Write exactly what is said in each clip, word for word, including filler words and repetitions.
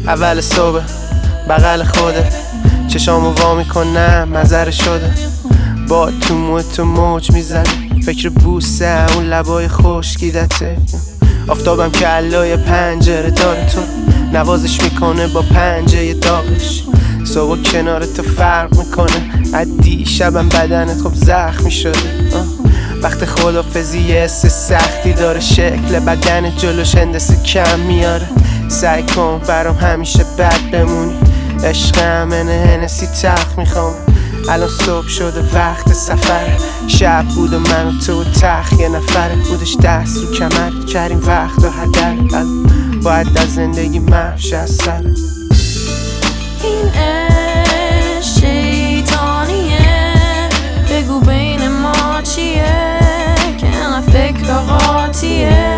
اول صبح بغل خوده، چشامو وا میکنم مزر شده، با تو مو تو موج میزنه، فکر بوسه اون لبای خشکیدته. آفتابم که علای پنجره داره تو نوازش میکنه با پنجه داغش. صبح کنار تو فرق میکنه، از دیشبم بدنت خب زخمی شده. وقت خدافزی یه حس سختی داره، شکل بدن جلوش هندسه کم میاره. سعی کن برام همیشه بد بمونی، عشقم اینه هنسی تخت میخوام. الان صبح شده وقت سفره، شب بود و من و تو و تخت یه نفره. بودش دست رو کمر کریم وقت و هدر، باید از زندگی محش از سره. این عشق شیطانیه، بگو بین ما چیه که انقدر فکر قاطیه.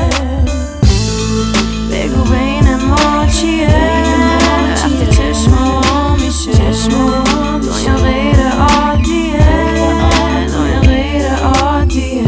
بگو بین ما چیه وقتی چشمام میشه دنیا غیر عادیه، دنیا غیر عادیه.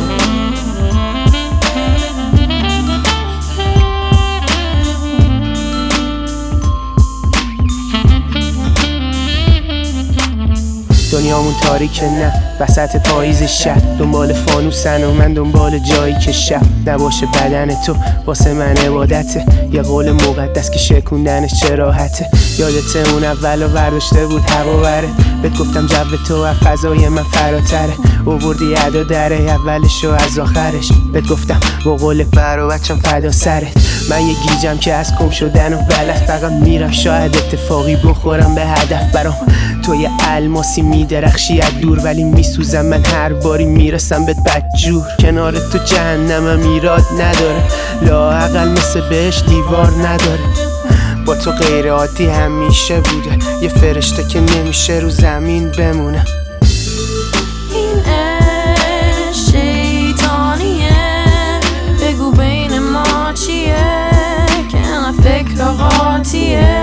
دنیامون تاریکه نه وسط پاییز شب، دنبال فانوسن و من دنبال جایی که شب نباشه. بدن تو واسه من عبادته، یه قول مقدس که شکوندنش چه راحته. یادت اون اولو برداشته بود هوا بره، بهت گفتم جو تو از فضای من فراتره. اووردی ادا دره اولشو از آخرش، بهت گفتم با قول برو بچم فدا سرت. من یه گیجم که از گم شدن و بلد فقط میرم، شاید اتفاقی بخورم به هدف. برام تو یه الماسی میدرخشی از دور، ولی میسوزم من هر باری میرسم بهت بدجور. کنار تو جهنمم ایراد نداره، لااقل مثل بهش دیوار نداره. با تو غیر عادی همیشه بوده، یه فرشته که نمیشه رو زمین بمونه. این عشق شیطانیه، بگو بین ما چیه که انقدر فکر قاطیه.